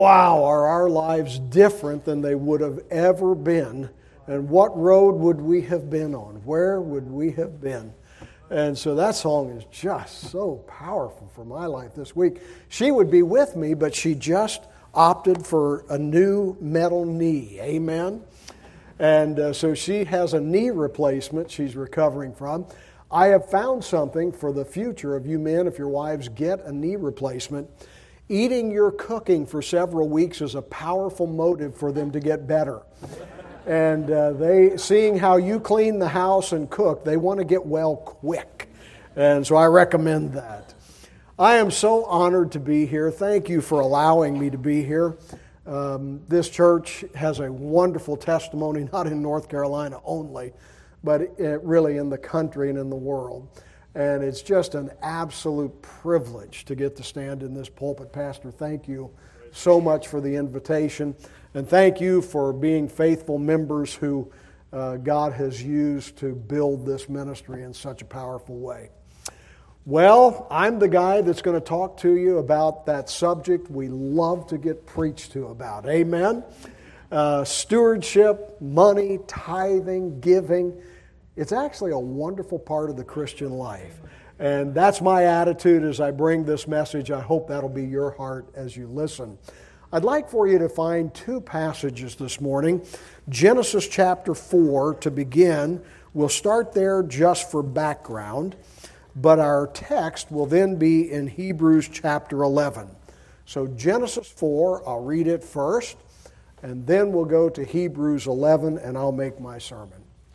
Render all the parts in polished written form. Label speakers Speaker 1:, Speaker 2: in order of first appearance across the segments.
Speaker 1: Wow, are our lives different than they would have ever been? And what road would we have been on? Where would we have been? And so that song is just so powerful for my life this week. She would be with me, but she just opted for a new metal knee. Amen? And so she has a knee replacement she's recovering from. I have found something for the future of you men, if your wives get a knee replacement. Eating your cooking for several weeks is a powerful motive for them to get better. And seeing how you clean the house and cook, they want to get well quick. And so I recommend that. I am so honored to be here. Thank you for allowing me to be here. This church has a wonderful testimony, not in North Carolina only, but really in the country and in the world. And it's just an absolute privilege to get to stand in this pulpit. Pastor, thank you so much for the invitation. And thank you for being faithful members who God has used to build this ministry in such a powerful way. Well, I'm the guy that's going to talk to you about that subject we love to get preached to about. Amen? Stewardship, money, tithing, giving. It's actually a wonderful part of the Christian life. And that's my attitude as I bring this message. I hope that'll be your heart as you listen. I'd like for you to find two passages this morning. Genesis chapter 4 to begin. We'll start there just for background. But our text will then be in Hebrews chapter 11. So Genesis 4, I'll read it first. And then we'll go to Hebrews 11 and I'll make my sermon.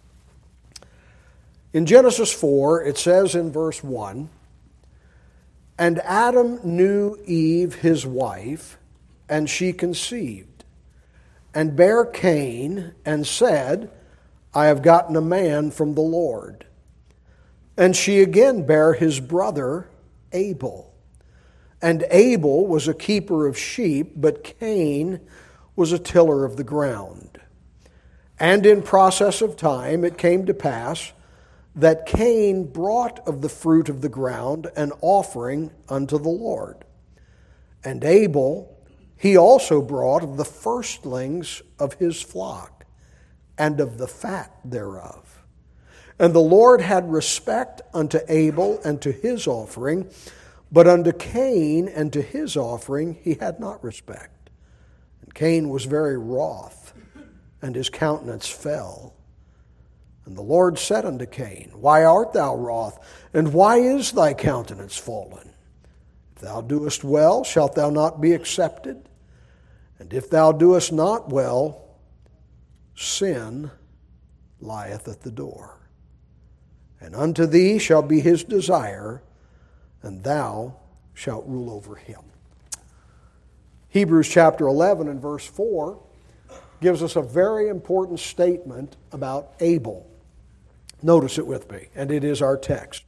Speaker 1: In Genesis 4, it says in verse 1, "And Adam knew Eve his wife, and she conceived, and bare Cain, and said, I have gotten a man from the Lord. And she again bare his brother Abel. And Abel was a keeper of sheep, but Cain was a tiller of the ground. And in process of time it came to pass that Cain brought of the fruit of the ground an offering unto the Lord. And Abel, he also brought of the firstlings of his flock, and of the fat thereof. And the Lord had respect unto Abel and to his offering, but unto Cain and to his offering he had not respect. And Cain was very wroth, and his countenance fell. And the Lord said unto Cain, Why art thou wroth, and why is thy countenance fallen? If thou doest well, shalt thou not be accepted? And if thou doest not well, sin lieth at the door. And unto thee shall be his desire, and thou shalt rule over him." Hebrews chapter 11 and verse 4 gives us a very important statement about Abel. Notice it with me, and it is our text.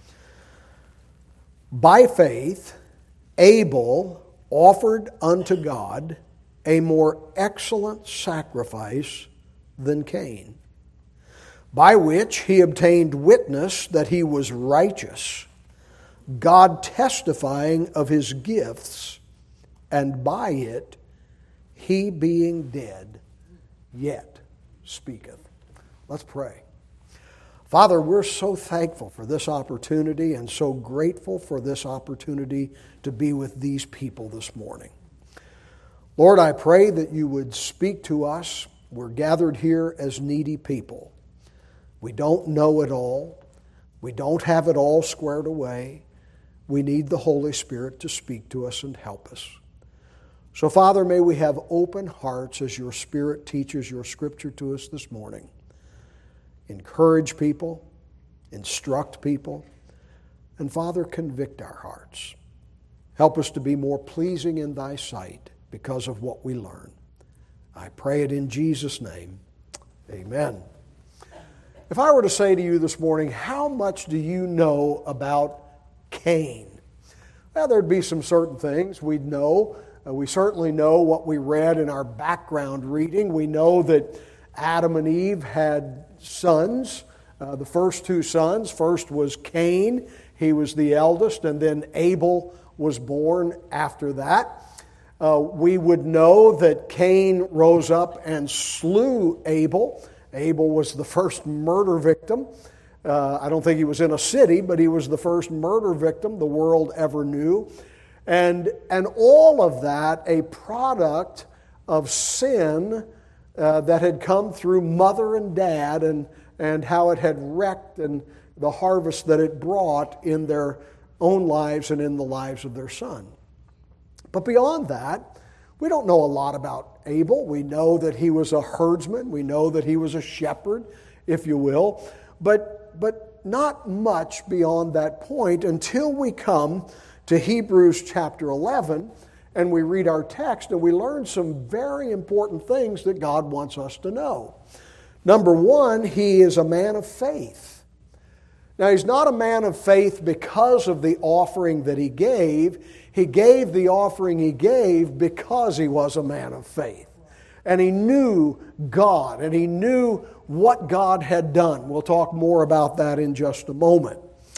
Speaker 1: "By faith, Abel offered unto God a more excellent sacrifice than Cain, by which he obtained witness that he was righteous, God testifying of his gifts, and by it he being dead yet speaketh." Let's pray. Father, we're so thankful for this opportunity and so grateful for this opportunity to be with these people this morning. Lord, I pray that you would speak to us. We're gathered here as needy people. We don't know it all. We don't have it all squared away. We need the Holy Spirit to speak to us and help us. So, Father, may we have open hearts as your Spirit teaches your Scripture to us this morning. Encourage people, instruct people, and Father, convict our hearts. Help us to be more pleasing in thy sight because of what we learn. I pray it in Jesus' name. Amen. If I were to say to you this morning, how much do you know about Cain? Well, there'd be some certain things we'd know. We certainly know what we read in our background reading. We know that Adam and Eve had sons. The first two sons. First was Cain. He was the eldest, and then Abel was born after that. We would know that Cain rose up and slew Abel. Abel was the first murder victim. I don't think he was in a city, but he was the first murder victim the world ever knew. And all of that a product of sin that had come through mother and dad, and how it had wrecked and the harvest that it brought in their own lives and in the lives of their son. But beyond that, we don't know a lot about Abel. We know that he was a herdsman. We know that he was a shepherd, if you will. But not much beyond that point until we come to Hebrews chapter 11 and we read our text and we learn some very important things that God wants us to know. Number one, he is a man of faith. Now, he's not a man of faith because of the offering that he gave. He gave the offering he gave because he was a man of faith. And he knew God, and he knew what God had done. We'll talk more about that in just a moment.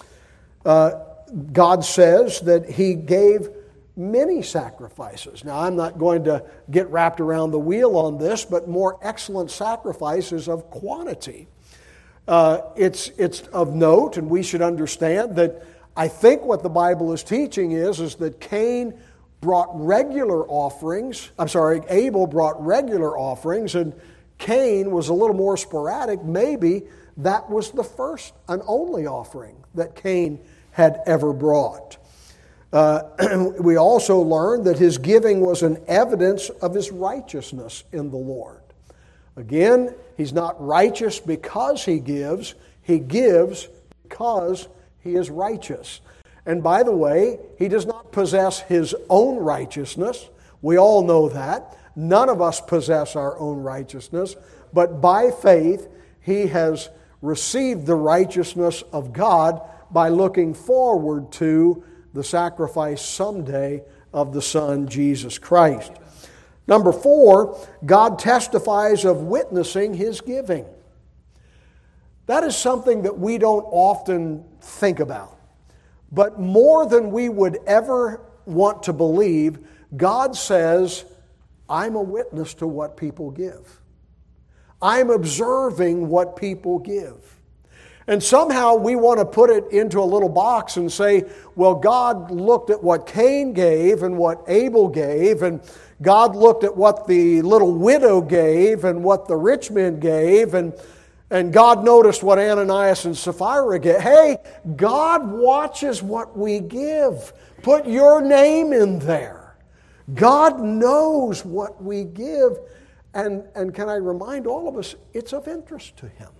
Speaker 1: God says that he gave many sacrifices. Now, I'm not going to get wrapped around the wheel on this, but more excellent sacrifices of quantity. It's of note, and we should understand that I think what the Bible is teaching is that Cain brought regular offerings. Abel brought regular offerings, and Cain was a little more sporadic. Maybe that was the first and only offering that Cain had ever brought. We also learn that his giving was an evidence of his righteousness in the Lord. Again, he's not righteous because he gives because he is righteous. And by the way, he does not possess his own righteousness. We all know that. None of us possess our own righteousness. But by faith, he has received the righteousness of God by looking forward to the sacrifice someday of the Son, Jesus Christ. Number 4, God testifies of witnessing his giving. That is something that we don't often think about. But more than we would ever want to believe, God says, I'm a witness to what people give. I'm observing what people give. And somehow we want to put it into a little box and say, well, God looked at what Cain gave and what Abel gave, and God looked at what the little widow gave and what the rich man gave, and God noticed what Ananias and Sapphira gave. Hey, God watches what we give. Put your name in there. God knows what we give. And can I remind all of us, it's of interest to him.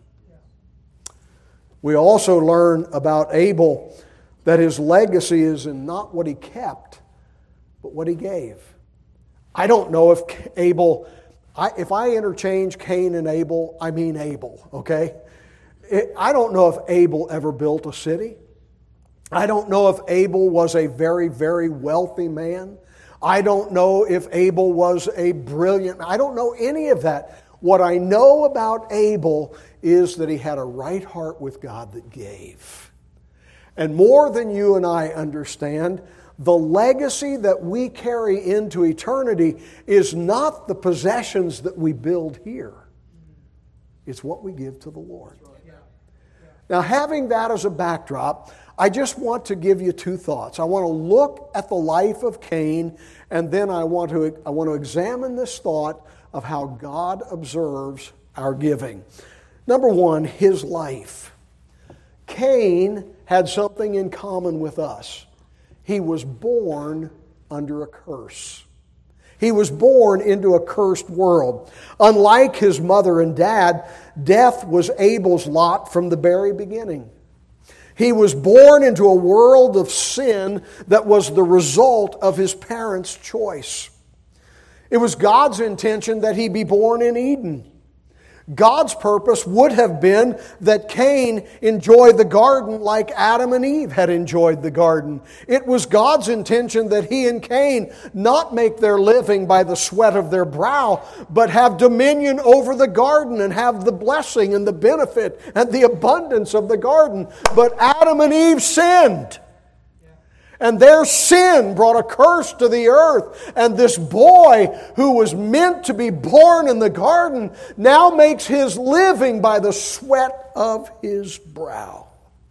Speaker 1: We also learn about Abel that his legacy is in not what he kept, but what he gave. I don't know if Abel, if I interchange Cain and Abel, I mean Abel, okay? I don't know if Abel ever built a city. I don't know if Abel was a very, very wealthy man. I don't know if Abel was a brilliant, I don't know any of that. What I know about Abel is that he had a right heart with God that gave. And more than you and I understand, the legacy that we carry into eternity is not the possessions that we build here. It's what we give to the Lord. Now, having that as a backdrop, I just want to give you 2 thoughts. I want to look at the life of Cain, and then I want to examine this thought of how God observes our giving. Number 1, his life. Cain had something in common with us. He was born under a curse. He was born into a cursed world. Unlike his mother and dad, death was Abel's lot from the very beginning. He was born into a world of sin that was the result of his parents' choice. It was God's intention that he be born in Eden. God's purpose would have been that Cain enjoy the garden like Adam and Eve had enjoyed the garden. It was God's intention that he and Cain not make their living by the sweat of their brow, but have dominion over the garden and have the blessing and the benefit and the abundance of the garden. But Adam and Eve sinned. And their sin brought a curse to the earth. And this boy who was meant to be born in the garden now makes his living by the sweat of his brow.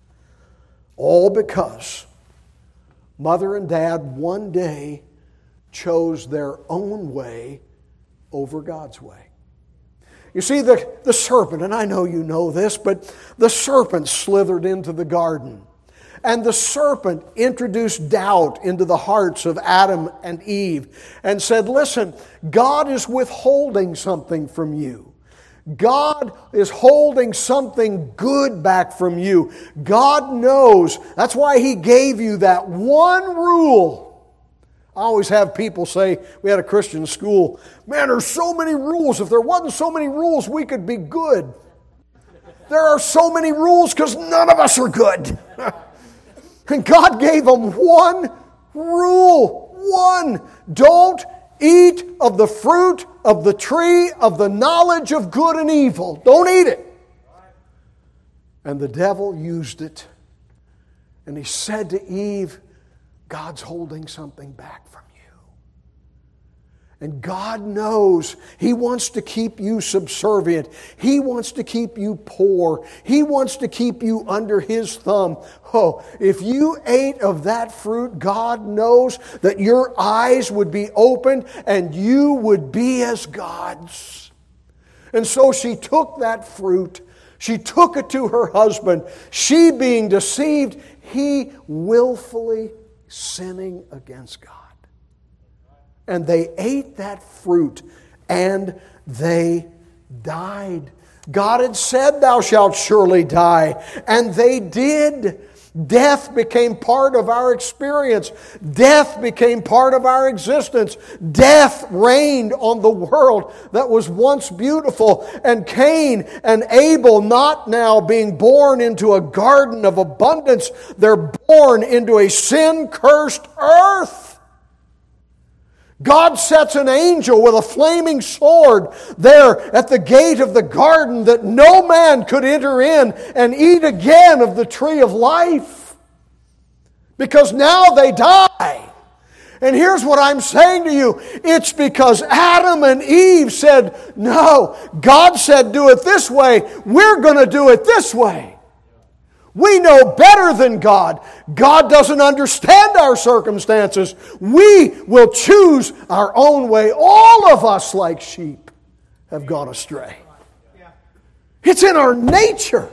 Speaker 1: All because mother and dad one day chose their own way over God's way. You see, the serpent, and I know you know this, but the serpent slithered into the garden. And the serpent introduced doubt into the hearts of Adam and Eve and said, listen, God is withholding something from you. God is holding something good back from you. God knows. That's why He gave you that one rule. I always have people say, we had a Christian school, man, there's so many rules. If there wasn't so many rules, we could be good. There are so many rules because none of us are good. And God gave them one rule. One. Don't eat of the fruit of the tree of the knowledge of good and evil. Don't eat it. And the devil used it. And he said to Eve, God's holding something back from you. And God knows He wants to keep you subservient. He wants to keep you poor. He wants to keep you under His thumb. Oh, if you ate of that fruit, God knows that your eyes would be opened and you would be as gods. And so she took that fruit. She took it to her husband. She being deceived, he willfully sinning against God. And they ate that fruit and they died. God had said, thou shalt surely die. And they did. Death became part of our experience. Death became part of our existence. Death reigned on the world that was once beautiful. And Cain and Abel, not now being born into a garden of abundance, they're born into a sin-cursed earth. God sets an angel with a flaming sword there at the gate of the garden that no man could enter in and eat again of the tree of life. Because now they die. And here's what I'm saying to you. It's because Adam and Eve said, no, God said do it this way. We're going to do it this way. We know better than God. God doesn't understand our circumstances. We will choose our own way. All of us, like sheep, have gone astray. It's in our nature.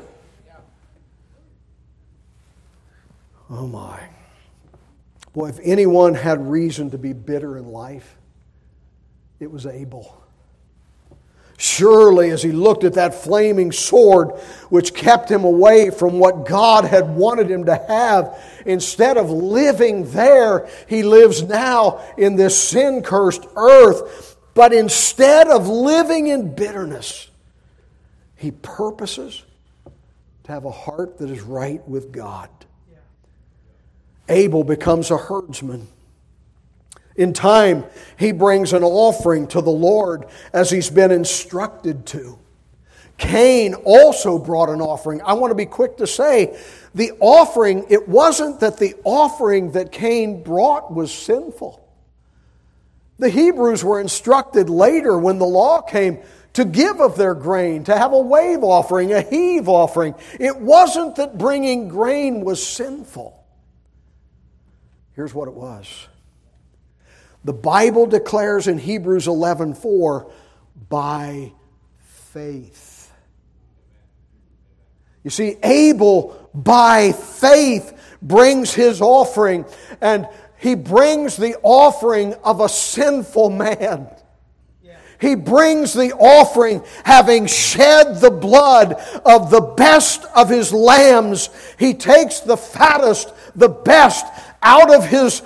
Speaker 1: Oh my. Boy, if anyone had reason to be bitter in life, it was Abel. Surely, as he looked at that flaming sword, which kept him away from what God had wanted him to have, instead of living there, he lives now in this sin-cursed earth. But instead of living in bitterness, he purposes to have a heart that is right with God. Abel becomes a herdsman. In time, he brings an offering to the Lord as he's been instructed to. Cain also brought an offering. I want to be quick to say, the offering, it wasn't that the offering that Cain brought was sinful. The Hebrews were instructed later when the law came to give of their grain, to have a wave offering, a heave offering. It wasn't that bringing grain was sinful. Here's what it was. The Bible declares in Hebrews 11:4, by faith. You see, Abel, by faith, brings his offering, and he brings the offering of a sinful man. He brings the offering having shed the blood of the best of his lambs. He takes the fattest, the best out of his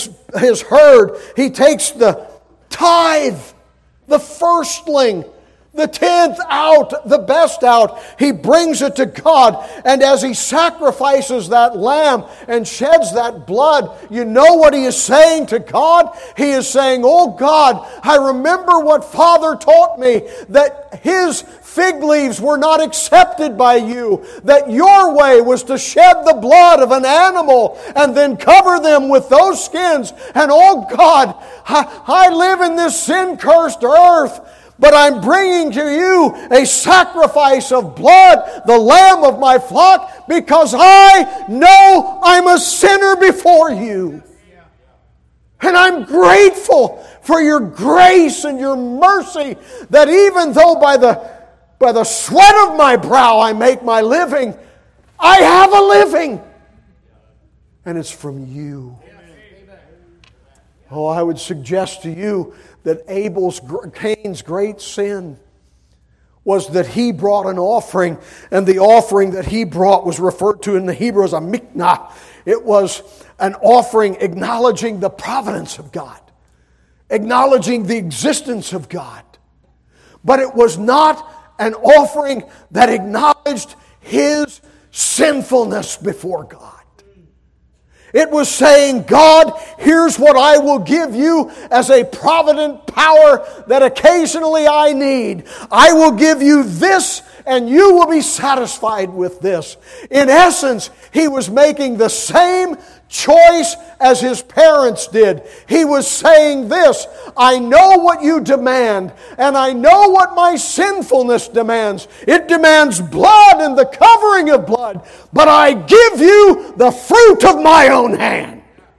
Speaker 1: herd. He takes the tithe, the firstling, the 10th out, the best out. He brings it to God. And as he sacrifices that lamb and sheds that blood, you know what he is saying to God? He is saying, oh God, I remember what Father taught me, that his fig leaves were not accepted by you, that your way was to shed the blood of an animal and then cover them with those skins. And oh God, I live in this sin-cursed earth, but I'm bringing to you a sacrifice of blood, the lamb of my flock, because I know I'm a sinner before you. And I'm grateful for your grace and your mercy, that even though by the sweat of my brow I make my living, I have a living. And it's from you. Oh, I would suggest to you that Cain's great sin was that he brought an offering, and the offering that he brought was referred to in the Hebrew as a miknah. It was an offering acknowledging the providence of God, acknowledging the existence of God. But it was not an offering that acknowledged his sinfulness before God. It was saying, God, here's what I will give you as a provident power that occasionally I need. I will give you this, and you will be satisfied with this. In essence, he was making the same choice as his parents did. He was saying this, I know what you demand, and I know what my sinfulness demands. It demands blood and the covering of blood, but I give you the fruit of my own hand.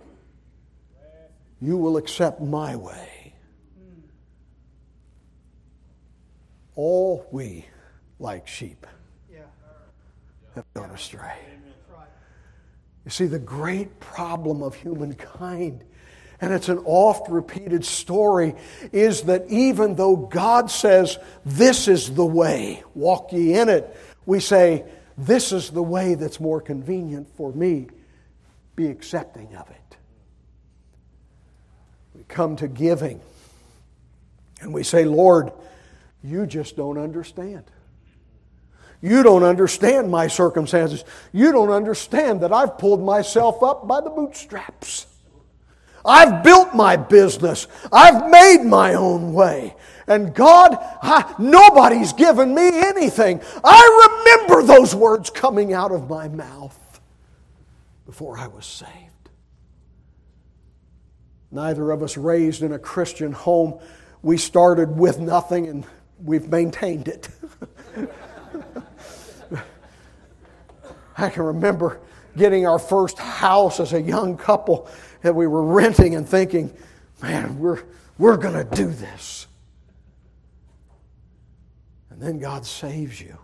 Speaker 1: You will accept my way. All we, like sheep, have gone astray. You see, the great problem of humankind, and it's an oft-repeated story, is that even though God says, this is the way, walk ye in it, we say, this is the way that's more convenient for me, be accepting of it. We come to giving, and we say, Lord, you just don't understand. You don't understand my circumstances. You don't understand that I've pulled myself up by the bootstraps. I've built my business. I've made my own way. And God, nobody's given me anything. I remember those words coming out of my mouth before I was saved. Neither of us raised in a Christian home. We started with nothing and we've maintained it. I can remember getting our first house as a young couple that we were renting and thinking, man, we're going to do this. And then God saves you.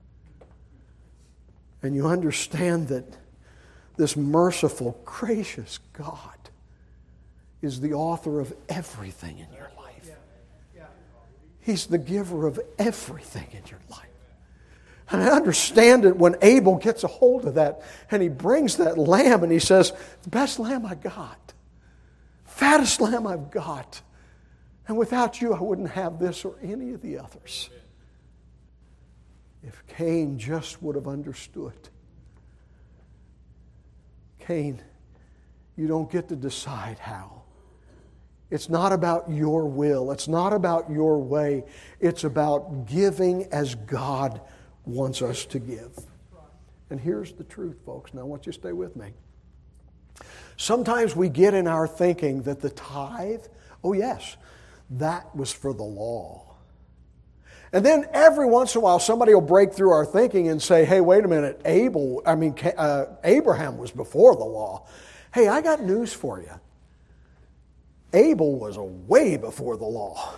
Speaker 1: And you understand that this merciful, gracious God is the author of everything in your life. He's the giver of everything in your life. And I understand it when Abel gets a hold of that and he brings that lamb and he says, the best lamb I got, fattest lamb I've got. And without you, I wouldn't have this or any of the others. If Cain just would have understood. Cain, you don't get to decide how. It's not about your will. It's not about your way. It's about giving as God wants us to give. And here's the truth, folks. Now I want you to stay with me. Sometimes we get in our thinking that the tithe, oh yes, that was for the law. And then every once in a while somebody will break through our thinking and say, hey, wait a minute, Abraham was before the law. Hey, I got news for you. Abel was way before the law.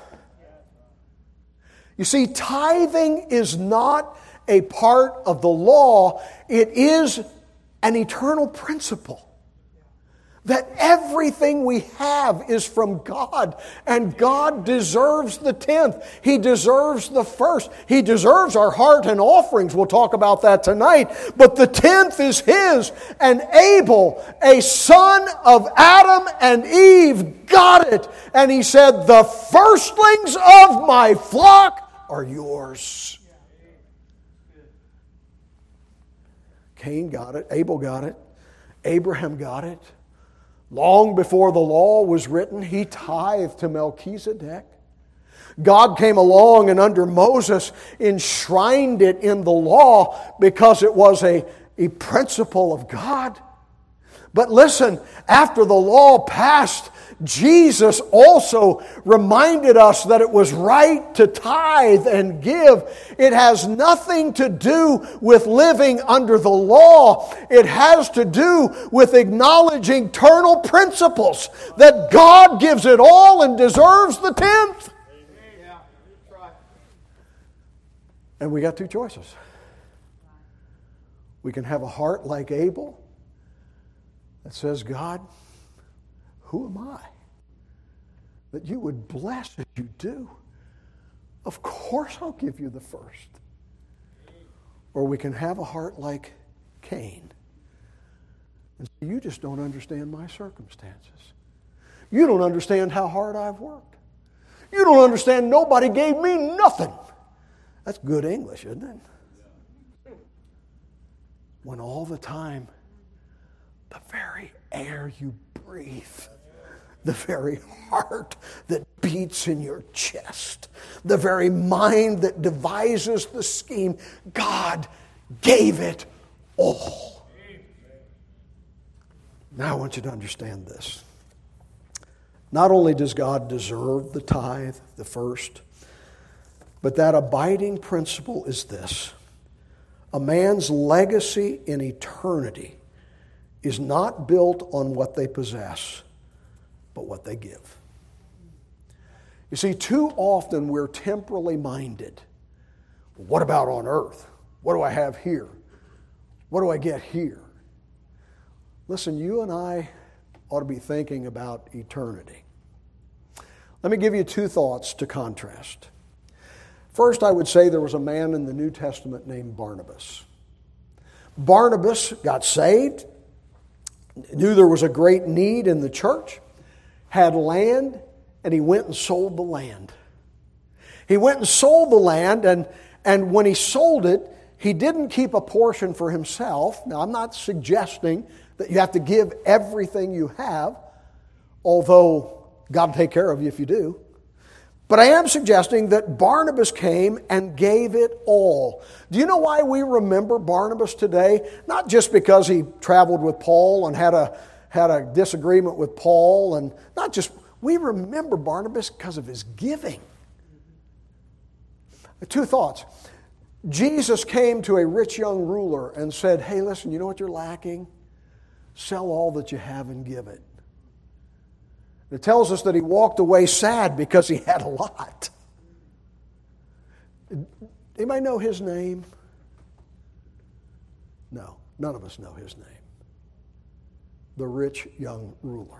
Speaker 1: You see, tithing is not a part of the law. It is an eternal principle. That everything we have is from God. And God deserves the 10th. He deserves the first. He deserves our heart and offerings. We'll talk about that tonight. But the 10th is His. And Abel, a son of Adam and Eve, got it. And he said, the firstlings of my flock are yours. Cain got it. Abel got it. Abraham got it. Long before the law was written, he tithed to Melchizedek. God came along and under Moses enshrined it in the law because it was a principle of God. But listen, after the law passed, Jesus also reminded us that it was right to tithe and give. It has nothing to do with living under the law. It has to do with acknowledging eternal principles, that God gives it all and deserves the tenth. And we got two choices. We can have a heart like Abel that says, God, who am I that you would bless as you do? Of course I'll give you the first. Or we can have a heart like Cain and say, you just don't understand my circumstances. You don't understand how hard I've worked. You don't understand nobody gave me nothing. That's good English, isn't it? When all the time, the very air you breathe, the very heart that beats in your chest, the very mind that devises the scheme, God gave it all. Now I want you to understand this. Not only does God deserve the tithe, the first, but that abiding principle is this: a man's legacy in eternity is not built on what they possess, but what they give. You see, too often we're temporally minded. What about on earth? What do I have here? What do I get here? Listen, you and I ought to be thinking about eternity. Let me give you two thoughts to contrast. First, I would say there was a man in the New Testament named Barnabas. Barnabas got saved, knew there was a great need in the church, had land, and he went and sold the land. He went and sold the land, and when he sold it, he didn't keep a portion for himself. Now, I'm not suggesting that you have to give everything you have, although God will take care of you if you do. But I am suggesting that Barnabas came and gave it all. Do you know why we remember Barnabas today? Not just because he traveled with Paul and had a disagreement with Paul, and not just, we remember Barnabas because of his giving. Two thoughts. Jesus came to a rich young ruler and said, hey, listen, you know what you're lacking? Sell all that you have and give it. It tells us that he walked away sad because he had a lot. Anybody know his name? No, none of us know his name. The rich young ruler.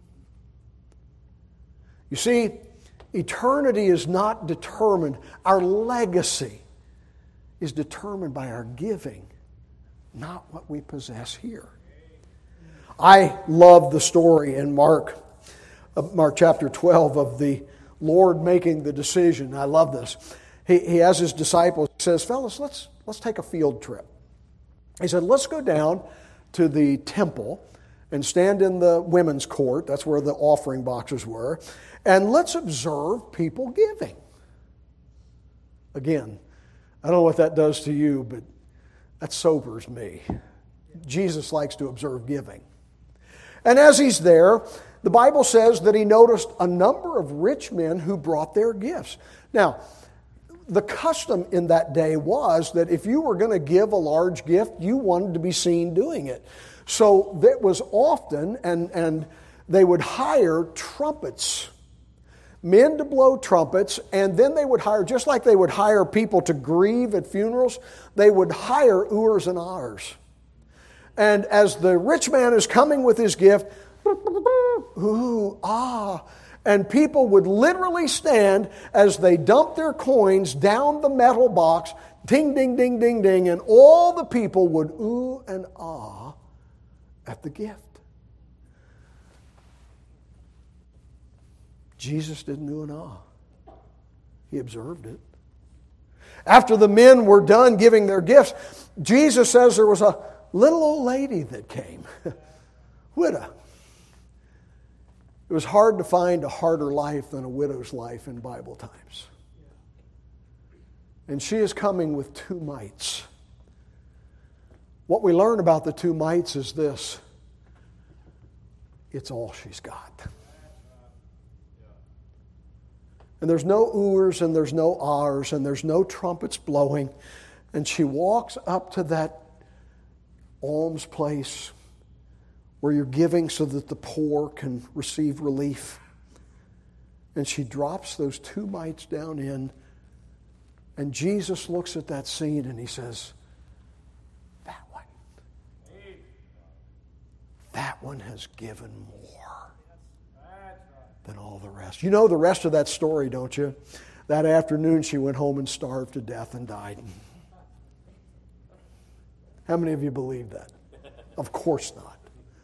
Speaker 1: You see, eternity is not determined. Our legacy is determined by our giving, not what we possess here. I love the story in Mark chapter 12 of the Lord making the decision. I love this. He has his disciples, he says, fellas, let's take a field trip. He said, let's go down to the temple and stand in the women's court. That's where the offering boxes were. And let's observe people giving. Again, I don't know what that does to you, but that sobers me. Jesus likes to observe giving. And as he's there, the Bible says that he noticed a number of rich men who brought their gifts. Now, the custom in that day was that if you were going to give a large gift, you wanted to be seen doing it. So that was often, and they would hire trumpets, men to blow trumpets, and then they would hire, just like they would hire people to grieve at funerals, they would hire Urs and Ahs. And as the rich man is coming with his gift, ooh, ah, and people would literally stand as they dumped their coins down the metal box, ding, ding, ding, ding, ding, and all the people would ooh and ah at the gift. Jesus didn't ooh and ah. He observed it. After the men were done giving their gifts, Jesus says there was a little old lady that came. Widow. It was hard to find a harder life than a widow's life in Bible times. And she is coming with 2 mites. What we learn about the 2 mites is this. It's all she's got. And there's no oohs and there's no ahs and there's no trumpets blowing. And she walks up to that alms place where you're giving so that the poor can receive relief. And she drops those 2 mites down in. And Jesus looks at that scene and he says, that one has given more than all the rest. You know the rest of that story, don't you? That afternoon she went home and starved to death and died. How many of you believe that? Of course not.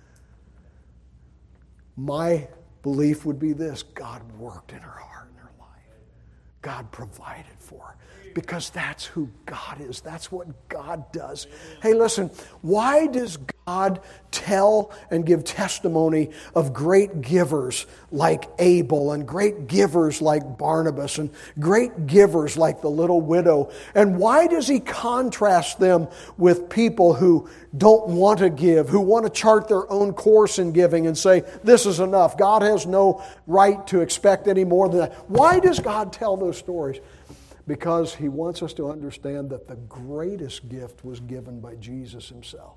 Speaker 1: My belief would be this: God worked in her heart and her life. God provided for her. Because that's who God is. That's what God does. Hey, listen, why does God tell and give testimony of great givers like Abel and great givers like Barnabas and great givers like the little widow? And why does he contrast them with people who don't want to give, who want to chart their own course in giving and say, this is enough. God has no right to expect any more than that. Why does God tell those stories? Because he wants us to understand that the greatest gift was given by Jesus himself.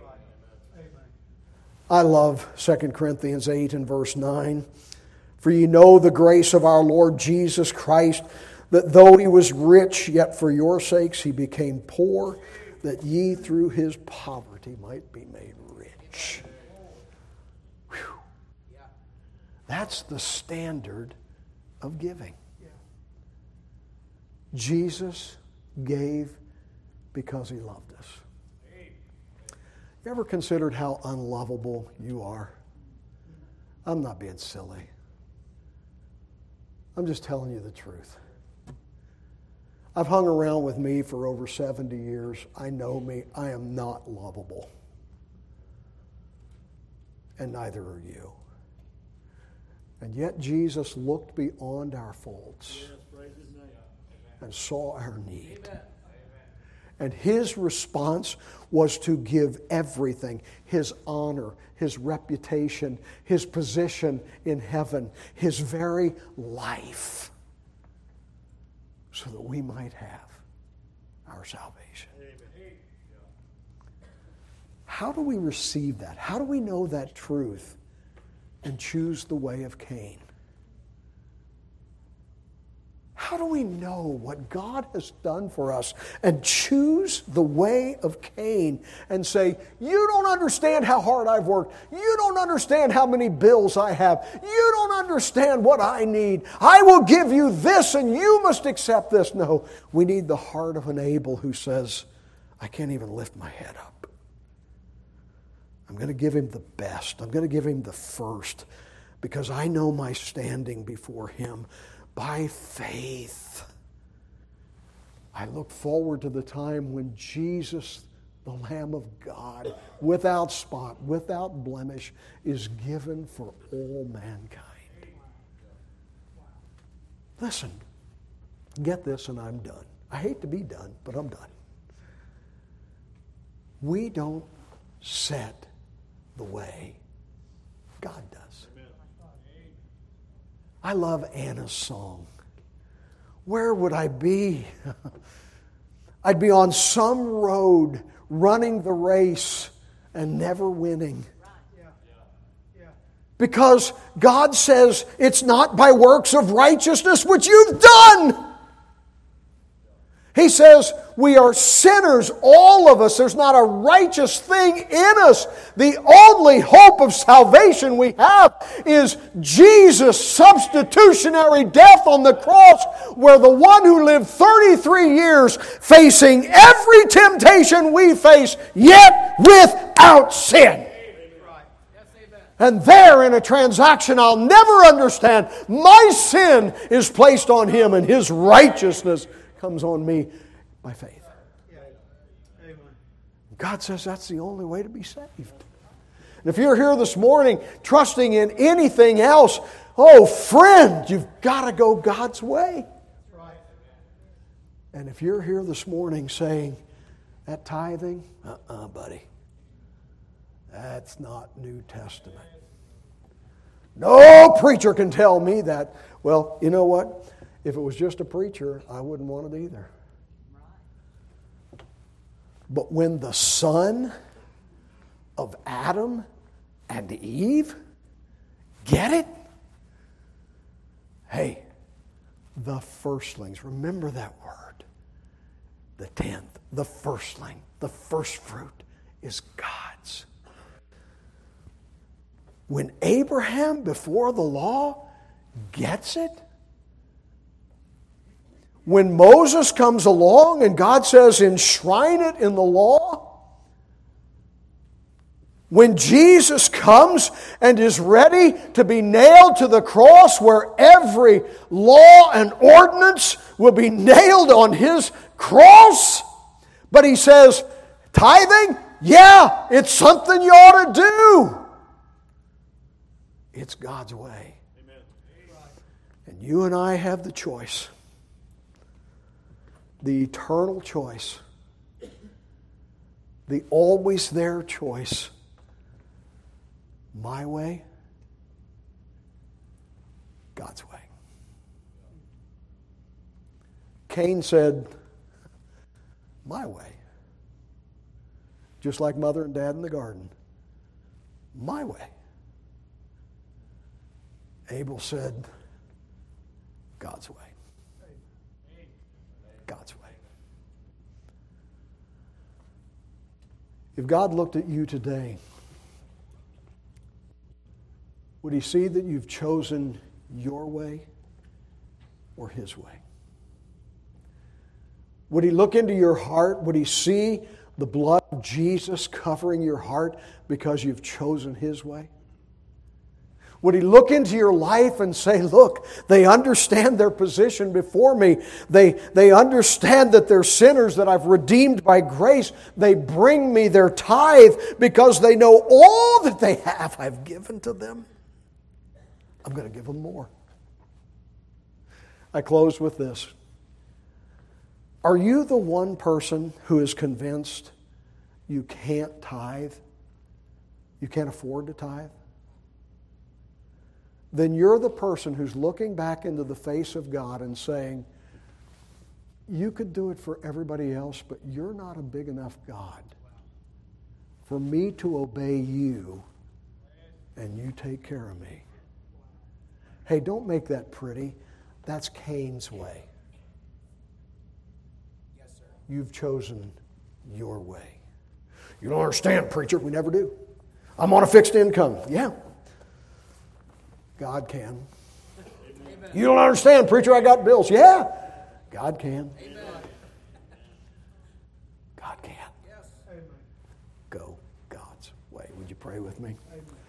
Speaker 1: I love 2 Corinthians 8 and verse 9. For ye know the grace of our Lord Jesus Christ, that though he was rich, yet for your sakes he became poor, that ye through his poverty might be made rich. Whew. That's the standard of giving. Jesus gave because he loved us. You ever considered how unlovable you are? I'm not being silly. I'm just telling you the truth. I've hung around with me for over 70 years. I know me. I am not lovable. And neither are you. And yet Jesus looked beyond our faults and saw our need. Amen. And his response was to give everything: his honor, his reputation, his position in heaven, his very life, so that we might have our salvation. Amen. How do we receive that? How do we know that truth and choose the way of Cain? How do we know what God has done for us and choose the way of Cain and say, you don't understand how hard I've worked. You don't understand how many bills I have. You don't understand what I need. I will give you this and you must accept this. No, we need the heart of an Abel who says, I can't even lift my head up. I'm going to give him the best. I'm going to give him the first because I know my standing before him. By faith, I look forward to the time when Jesus, the Lamb of God, without spot, without blemish, is given for all mankind. Listen, get this and I'm done. I hate to be done, but I'm done. We don't set the way, God does. I love Anna's song. Where would I be? I'd be on some road running the race and never winning. Because God says it's not by works of righteousness which you've done. He says we are sinners, all of us. There's not a righteous thing in us. The only hope of salvation we have is Jesus' substitutionary death on the cross, where the one who lived 33 years facing every temptation we face, yet without sin. And there in a transaction I'll never understand, my sin is placed on him and his righteousness comes on me. by faith. God says that's the only way to be saved. And if you're here this morning trusting in anything else, oh friend, you've got to go God's way. And if you're here this morning saying, that tithing, buddy, that's not New Testament. No preacher can tell me that. Well, you know what? If it was just a preacher, I wouldn't want it either. But when the son of Adam and Eve get it, hey, the firstlings, remember that word, the tenth, the firstling, the first fruit is God's. When Abraham, before the law, gets it, when Moses comes along and God says, enshrine it in the law, when Jesus comes and is ready to be nailed to the cross where every law and ordinance will be nailed on His cross, but He says, tithing? Yeah, it's something you ought to do. It's God's way. Amen. And you and I have the choice. The eternal choice. The always there choice. My way, God's way. Cain said, my way. Just like mother and dad in the garden. My way. Abel said, God's way. God's way. If God looked at you today, would He see that you've chosen your way or His way? Would He look into your heart? Would He see the blood of Jesus covering your heart because you've chosen His way? Would He look into your life and say, look, they understand their position before me. They understand that they're sinners that I've redeemed by grace. They bring me their tithe because they know all that they have I've given to them. I'm going to give them more. I close with this. Are you the one person who is convinced you can't tithe? You can't afford to tithe? Then you're the person who's looking back into the face of God and saying, you could do it for everybody else, but you're not a big enough God for me to obey you and you take care of me. Hey, don't make that pretty. That's Cain's way. Yes, sir. You've chosen your way. You don't understand, preacher. We never do. I'm on a fixed income. Yeah. God can. Amen. You don't understand, preacher. I got bills. Yeah. God can. Amen. God can. Yes. Go God's way. Would you pray with me? Amen.